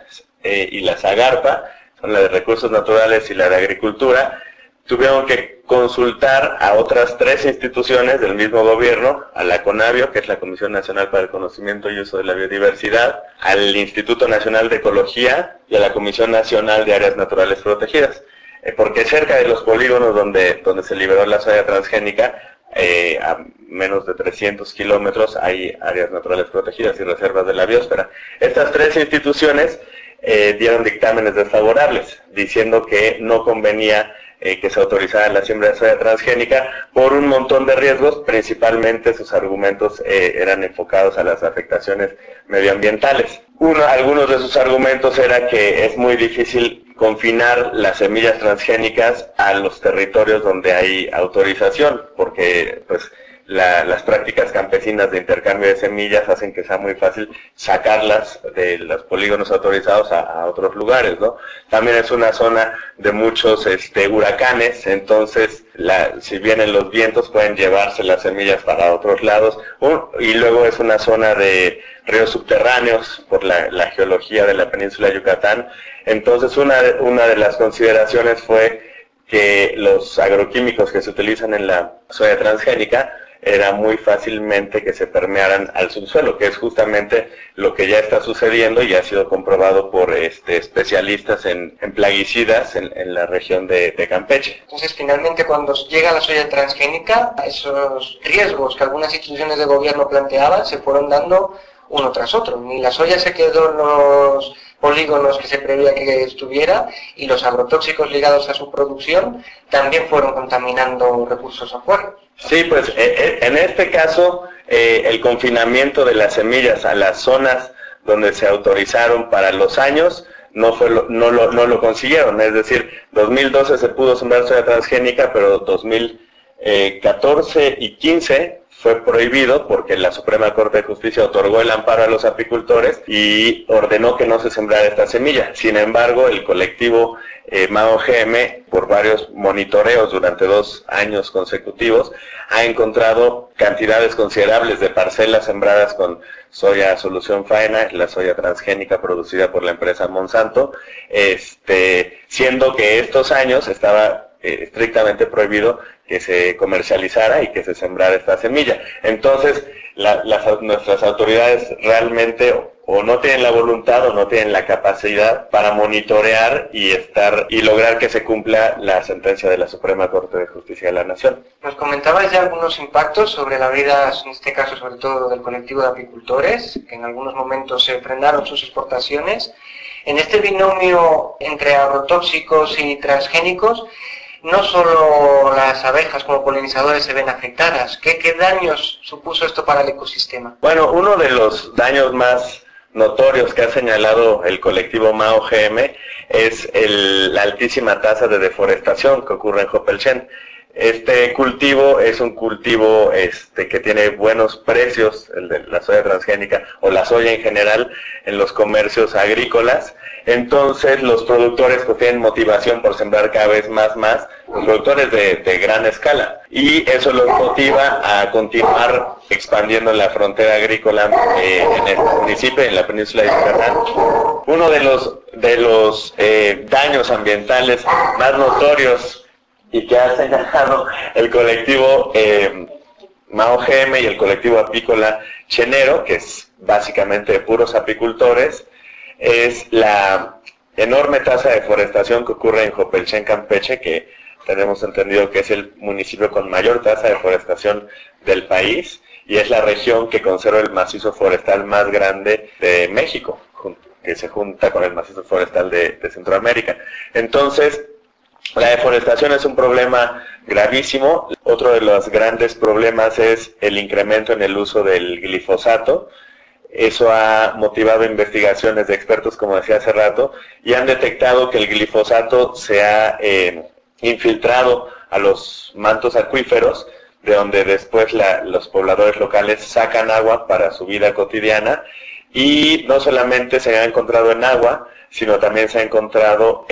y la SAGARPA, son la de Recursos Naturales y la de Agricultura, tuvieron que consultar a otras 3 instituciones del mismo gobierno, a la CONABIO, que es la Comisión Nacional para el Conocimiento y Uso de la Biodiversidad, al Instituto Nacional de Ecología y a la Comisión Nacional de Áreas Naturales Protegidas. Porque cerca de los polígonos donde se liberó la soya transgénica, a menos de 300 kilómetros, hay áreas naturales protegidas y reservas de la biosfera. Estas 3 instituciones dieron dictámenes desfavorables, diciendo que no convenía que se autorizara la siembra de soya transgénica por un montón de riesgos. Principalmente sus argumentos eran enfocados a las afectaciones medioambientales. Algunos de sus argumentos era que es muy difícil confinar las semillas transgénicas a los territorios donde hay autorización, porque pues las prácticas campesinas de intercambio de semillas hacen que sea muy fácil sacarlas de los polígonos autorizados a otros lugares, ¿no? También es una zona de muchos huracanes, entonces si vienen los vientos pueden llevarse las semillas para otros lados, y luego es una zona de ríos subterráneos por la geología de la península de Yucatán. Entonces una de las consideraciones fue que los agroquímicos que se utilizan en la soya transgénica era muy fácilmente que se permearan al subsuelo, que es justamente lo que ya está sucediendo y ha sido comprobado por especialistas en plaguicidas en la región de Campeche. Entonces, finalmente, cuando llega la soya transgénica, esos riesgos que algunas instituciones de gobierno planteaban se fueron dando uno tras otro. Ni la soya se quedó en los polígonos que se preveía que estuviera, y los agrotóxicos ligados a su producción también fueron contaminando recursos afuera. Sí, pues en este caso el confinamiento de las semillas a las zonas donde se autorizaron para los años no lo consiguieron. Es decir, 2012 se pudo sembrar soya transgénica, pero 2014 y 15 fue prohibido porque la Suprema Corte de Justicia otorgó el amparo a los apicultores y ordenó que no se sembrara esta semilla. Sin embargo, el colectivo MAO-GM, por varios monitoreos durante 2 años consecutivos, ha encontrado cantidades considerables de parcelas sembradas con soya solución faena, la soya transgénica producida por la empresa Monsanto, siendo que estos años estaba estrictamente prohibido que se comercializara y que se sembrara esta semilla. Entonces, nuestras autoridades realmente o no tienen la voluntad o no tienen la capacidad para monitorear y lograr que se cumpla la sentencia de la Suprema Corte de Justicia de la Nación. Nos comentabas ya algunos impactos sobre la vida, en este caso sobre todo del colectivo de apicultores, que en algunos momentos se frenaron sus exportaciones. En este binomio entre agrotóxicos y transgénicos, no solo las abejas como polinizadores se ven afectadas. ¿Qué daños supuso esto para el ecosistema? Bueno, uno de los daños más notorios que ha señalado el colectivo MAO-GM es la altísima tasa de deforestación que ocurre en Jopelchen. Este cultivo es un cultivo que tiene buenos precios, el de la soya transgénica o la soya en general, en los comercios agrícolas. Entonces los productores pues tienen motivación por sembrar cada vez más, los productores de gran escala, y eso los motiva a continuar expandiendo la frontera agrícola en este municipio, en la península de Yucatán. Uno de los daños ambientales más notorios y que ha señalado el colectivo MAO-GM y el colectivo apícola Chenero, que es básicamente de puros apicultores, es la enorme tasa de deforestación que ocurre en Jopelchen, Campeche, que tenemos entendido que es el municipio con mayor tasa de deforestación del país, y es la región que conserva el macizo forestal más grande de México, que se junta con el macizo forestal de Centroamérica. Entonces, la deforestación es un problema gravísimo. Otro de los grandes problemas es el incremento en el uso del glifosato. Eso ha motivado investigaciones de expertos, como decía hace rato, y han detectado que el glifosato se ha infiltrado a los mantos acuíferos, de donde después los pobladores locales sacan agua para su vida cotidiana, y no solamente se ha encontrado en agua, sino también se ha encontrado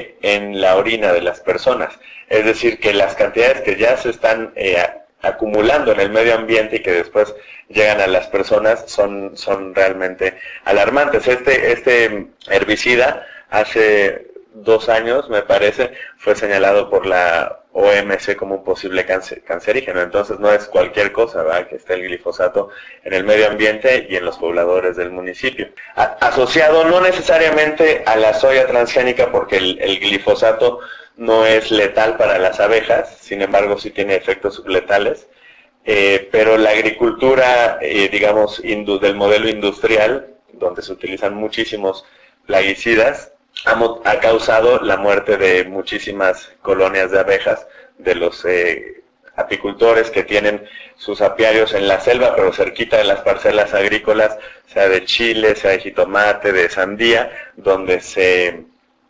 en la orina de las personas. Es decir, que las cantidades que ya se están acumulando en el medio ambiente y que después llegan a las personas son realmente alarmantes. Este herbicida hace 2 años, me parece, fue señalado por la OMC como un posible cancerígeno. Entonces no es cualquier cosa, ¿verdad?, que esté el glifosato en el medio ambiente y en los pobladores del municipio. Asociado no necesariamente a la soya transgénica, porque el glifosato no es letal para las abejas, sin embargo sí tiene efectos subletales, pero la agricultura, digamos, del modelo industrial, donde se utilizan muchísimos plaguicidas, ha causado la muerte de muchísimas colonias de abejas, de los apicultores que tienen sus apiarios en la selva, pero cerquita de las parcelas agrícolas, sea de chile, sea de jitomate, de sandía, donde se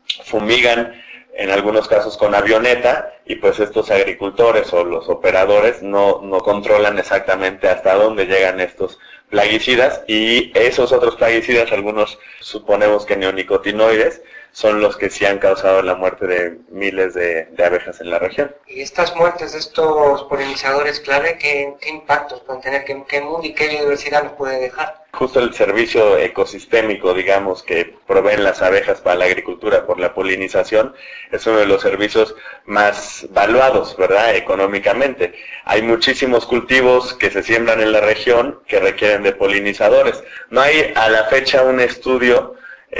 fumigan en algunos casos con avioneta, y pues estos agricultores o los operadores no controlan exactamente hasta dónde llegan estos plaguicidas, y esos otros plaguicidas, algunos suponemos que neonicotinoides, son los que sí han causado la muerte de miles de abejas en la región. ¿Y estas muertes de estos polinizadores clave, qué impactos pueden tener? ¿Qué mundo y qué biodiversidad nos puede dejar? Justo el servicio ecosistémico, digamos, que proveen las abejas para la agricultura por la polinización, es uno de los servicios más valuados, ¿verdad?, económicamente. Hay muchísimos cultivos que se siembran en la región que requieren de polinizadores. No hay a la fecha un estudio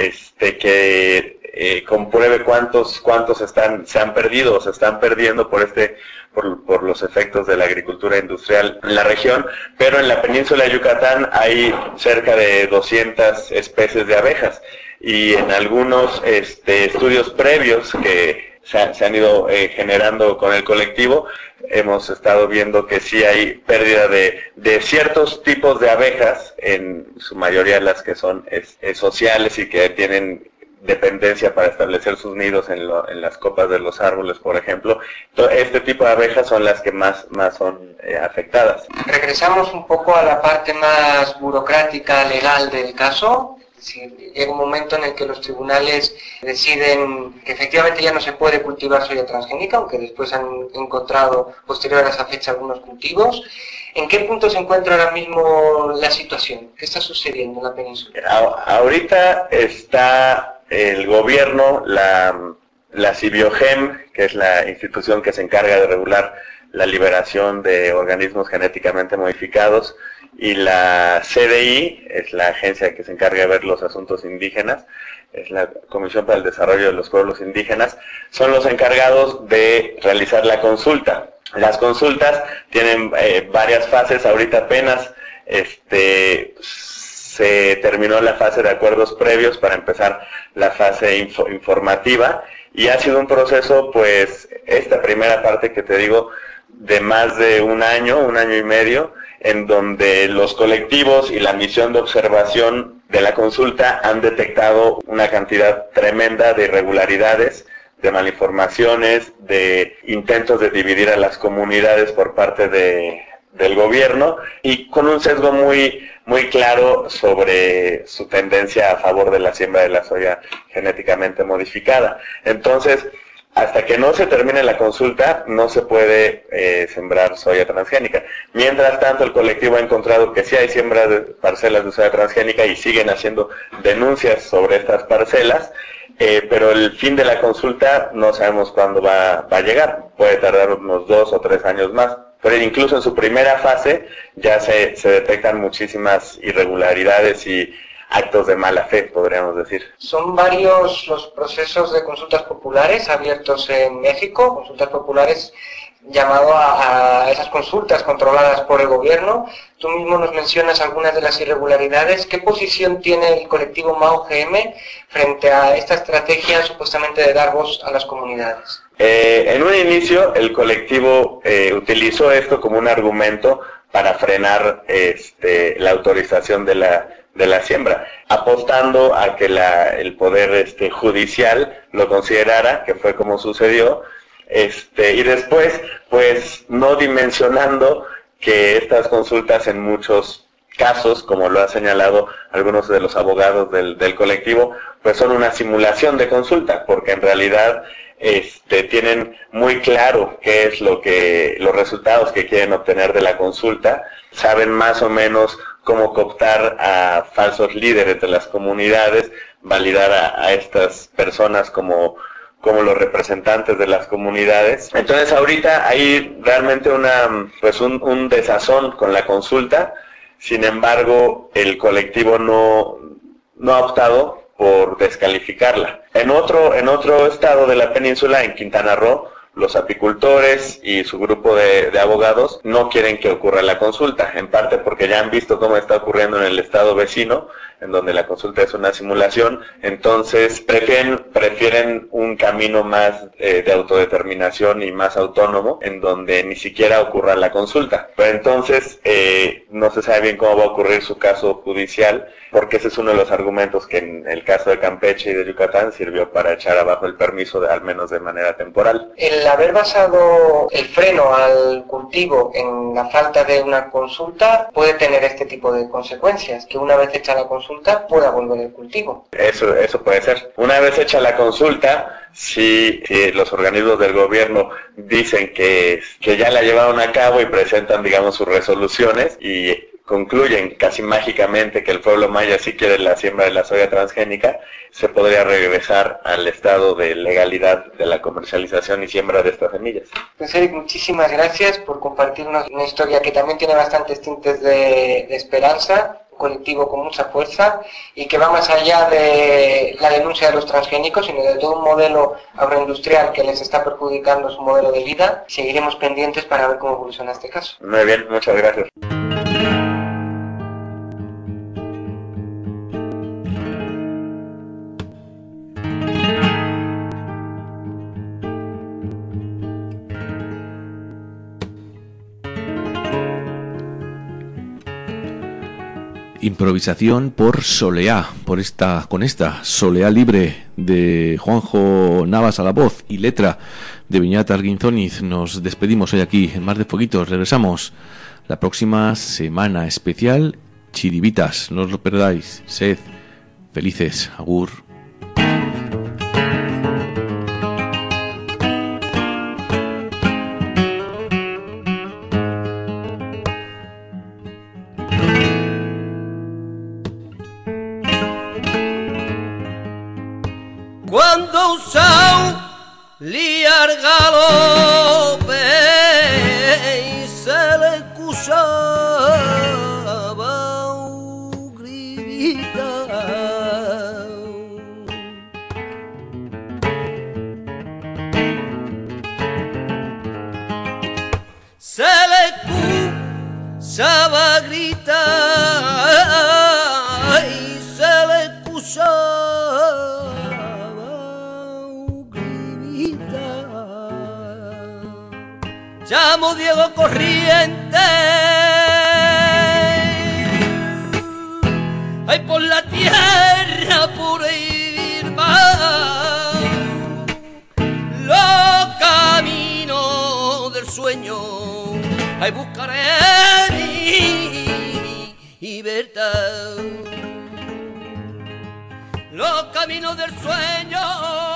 que compruebe cuántos se han perdido o se están perdiendo por los efectos de la agricultura industrial en la región, pero en la península de Yucatán hay cerca de 200 especies de abejas, y en algunos estudios previos que se han ido generando con el colectivo, hemos estado viendo que sí hay pérdida de ciertos tipos de abejas, en su mayoría las que son sociales y que tienen dependencia para establecer sus nidos en las copas de los árboles, por ejemplo. Este tipo de abejas son las que más son afectadas. Regresamos un poco a la parte más burocrática, legal del caso. Es decir, llega un momento en el que los tribunales deciden que efectivamente ya no se puede cultivar soya transgénica, aunque después han encontrado posterior a esa fecha algunos cultivos. ¿En qué punto se encuentra ahora mismo la situación? ¿Qué está sucediendo en la península? Ahorita está el gobierno, la CIBIOGEM, que es la institución que se encarga de regular la liberación de organismos genéticamente modificados, y la CDI, es la agencia que se encarga de ver los asuntos indígenas, es la Comisión para el Desarrollo de los Pueblos Indígenas, son los encargados de realizar la consulta. Las consultas tienen varias fases. Ahorita apenas se terminó la fase de acuerdos previos para empezar la fase informativa, y ha sido un proceso, pues, esta primera parte que te digo, de más de un año y medio, en donde los colectivos y la misión de observación de la consulta han detectado una cantidad tremenda de irregularidades, de malinformaciones, de intentos de dividir a las comunidades por parte del gobierno y con un sesgo muy claro sobre su tendencia a favor de la siembra de la soya genéticamente modificada. Entonces, hasta que no se termine la consulta, no se puede sembrar soya transgénica. Mientras tanto, el colectivo ha encontrado que sí hay siembra de parcelas de soya transgénica y siguen haciendo denuncias sobre estas parcelas, pero el fin de la consulta no sabemos cuándo va a llegar. Puede tardar unos 2 o 3 años más. Pero incluso en su primera fase ya se detectan muchísimas irregularidades y actos de mala fe, podríamos decir. Son varios los procesos de consultas populares abiertos en México, consultas populares llamado a esas consultas controladas por el gobierno. Tú mismo nos mencionas algunas de las irregularidades. ¿Qué posición tiene el colectivo MAO-GM frente a esta estrategia supuestamente de dar voz a las comunidades? En un inicio el colectivo utilizó esto como un argumento para frenar la autorización de la siembra, apostando a que el poder judicial lo considerara, que fue como sucedió, y después pues no dimensionando que estas consultas en muchos casos, como lo han señalado algunos de los abogados del colectivo, pues son una simulación de consulta, porque en realidad tienen muy claro qué es los resultados que quieren obtener de la consulta, saben más o menos cómo cooptar a falsos líderes de las comunidades, validar a estas personas como los representantes de las comunidades. Entonces ahorita hay realmente un desazón con la consulta. Sin embargo, el colectivo no ha optado por descalificarla. En otro estado de la península, en Quintana Roo, los apicultores y su grupo de abogados no quieren que ocurra la consulta, en parte porque ya han visto cómo está ocurriendo en el estado vecino, en donde la consulta es una simulación. Entonces prefieren un camino más de autodeterminación y más autónomo, en donde ni siquiera ocurra la consulta. Pero entonces no se sabe bien cómo va a ocurrir su caso judicial, porque ese es uno de los argumentos que en el caso de Campeche y de Yucatán sirvió para echar abajo el permiso, al menos de manera temporal. El haber basado el freno al cultivo en la falta de una consulta puede tener este tipo de consecuencias, que una vez hecha la consulta pueda volver el cultivo. Eso puede ser. Una vez hecha la consulta, si los organismos del gobierno dicen que ya la llevaron a cabo y presentan, digamos, sus resoluciones y concluyen casi mágicamente que el pueblo maya sí quiere la siembra de la soya transgénica, se podría regresar al estado de legalidad de la comercialización y siembra de estas semillas. Pues Eric, muchísimas gracias por compartirnos una historia que también tiene bastantes tintes de esperanza, un colectivo con mucha fuerza y que va más allá de la denuncia de los transgénicos, sino de todo un modelo agroindustrial que les está perjudicando su modelo de vida. Seguiremos pendientes para ver cómo evoluciona este caso. Muy bien, muchas gracias. Improvisación por Soleá, con esta Soleá Libre de Juanjo Navas a la voz y letra de Viñat Arguinzoniz. Nos despedimos hoy aquí en Mar de Foguitos. Regresamos la próxima semana especial Chiribitas. No os lo perdáis. Sed felices. Agur. Cuando usau liar galope y se le acusaba grivita, se le acusaba gritar y se le acusaba llamo Diego Corriente, ay por la tierra pura y firma, los caminos del sueño, ahí buscaré mi libertad. Los caminos del sueño